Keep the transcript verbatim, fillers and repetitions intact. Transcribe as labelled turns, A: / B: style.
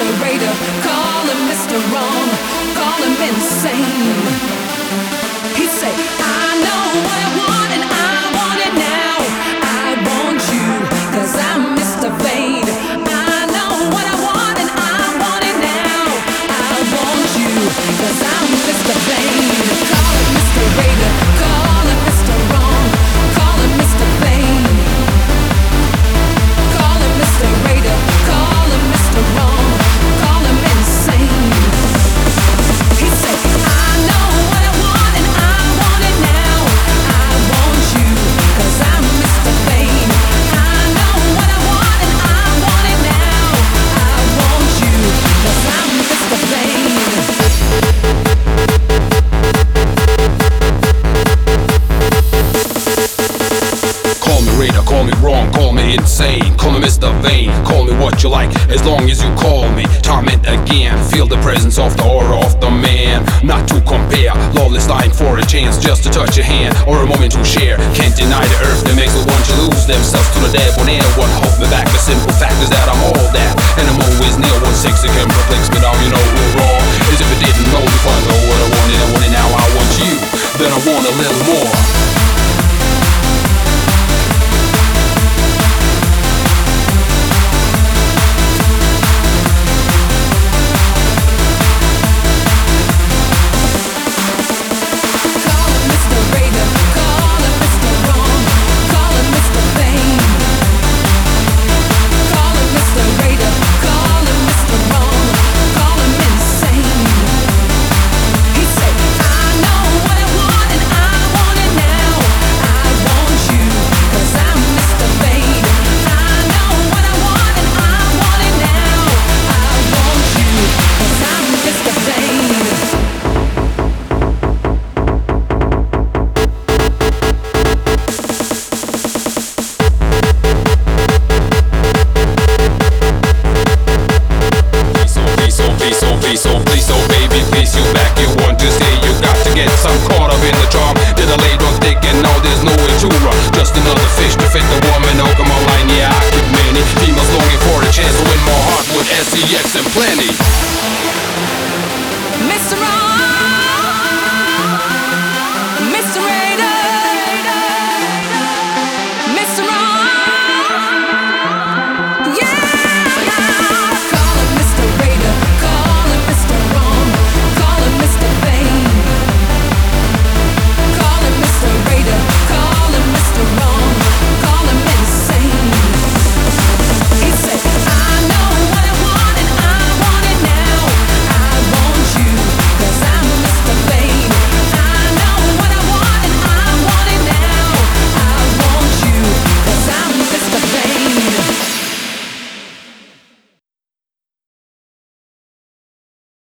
A: Raider, call him Mister Wrong, call him insane. He'd say, I know what I want and I want it now. I want you, cause I'm Mister Vain. I know what I want and I want it now. I want you, cause I'm Mister Vain. Call him Mister Raider, call him Mister Wrong, call him Mister Vain. Call him Mister Raider, call him Mister Wrong, call him insane. He said, I know what I want and I want it now. I want you, cause I'm Mister Vain. I know what I want and I want it now. I want you, cause I'm Mister Vain.
B: Call me Raider, call me wrong, call me insane, call me Mister Vain, call me what you like, as long as you call me. Torment again, feel the presence of the aura of the man. Not to compare, lawless lying for a chance, just to touch a hand or a moment to share. Can't deny the earth that makes the one to lose themselves to the debonair. What hold me back? The simple fact is that I'm all that, and I'm always near. What six it can perplex me now, you know we're wrong. As if it didn't know before I know what I wanted, I want it now. I want you, then I want a little more. So please, so baby, please, you back, you want to stay, you got to get some caught up in the charm. Did I lay dog thick and now there's no way to run. Just another fish to fit the woman, oh come online, yeah I keep many females longing for a chance to win my heart with S E X and plenty.
A: Mister Wrong.